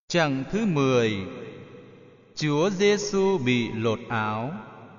Chặng thứ 10. Chúa Giêsu bị lột áo.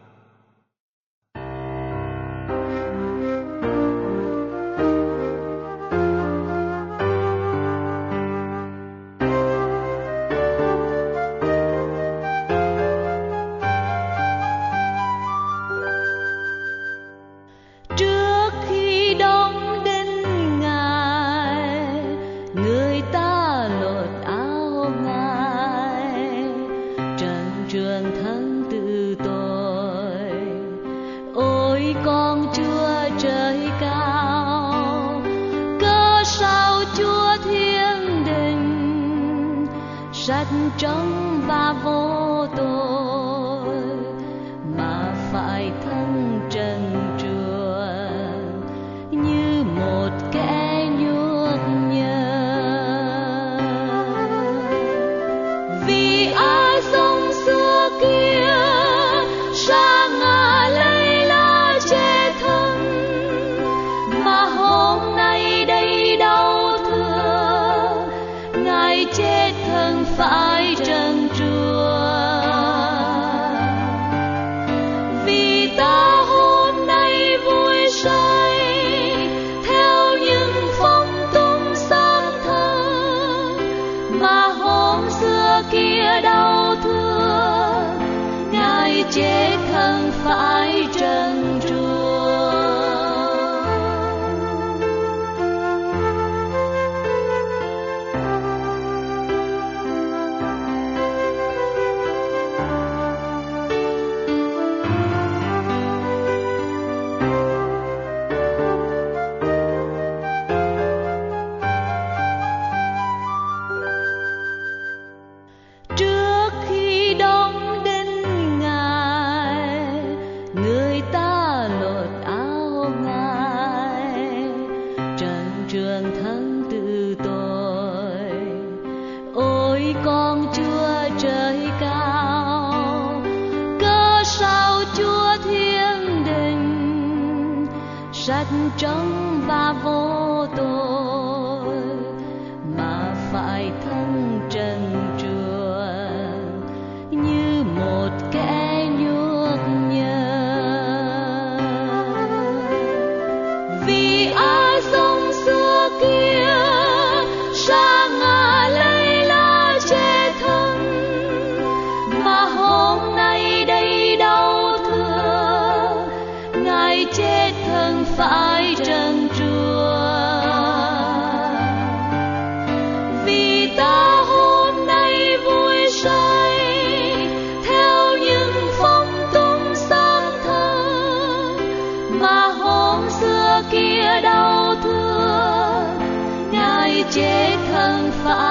Trước khi đóng đinh Ngài, người ta lột áo Ngài, trần truồng thân tự tội. Ôi con Chúa trời cao, cớ sao Chúa thiên đình, sạch trống và vô tội, mà phải thân trần truồng như một kẻ nhuốc nhơ. Vì ai sống xưa kia sa ngã lấy lá che thân, mà hôm nay đây đau thương, Ngài chết thân phải trần truồng. Vì ta hôm nay vui say theo những phong túng sáng thơ, mà hôm xưa kia đau thương, Ngài chết thân phải trần truồng. Trước khi đóng đinh Ngài, người ta lột áo Ngài, trần truồng thân tự tội. Ôi con Chúa trời cao, cớ sao Chúa thiên đình, sạch trống và vô tội, mà phải thân trần truồng như một kẻ nhuốc nhơ. Vì ai sống xưa kia sa ngã lấy lá che thân, mà hôm nay đây đau thương, Ngài chết thân phải trần truồng. Vì ta hôm nay vui say theo những phong túng sáng thơ, mà hôm xưa kia đau thương, Ngài chết thân phải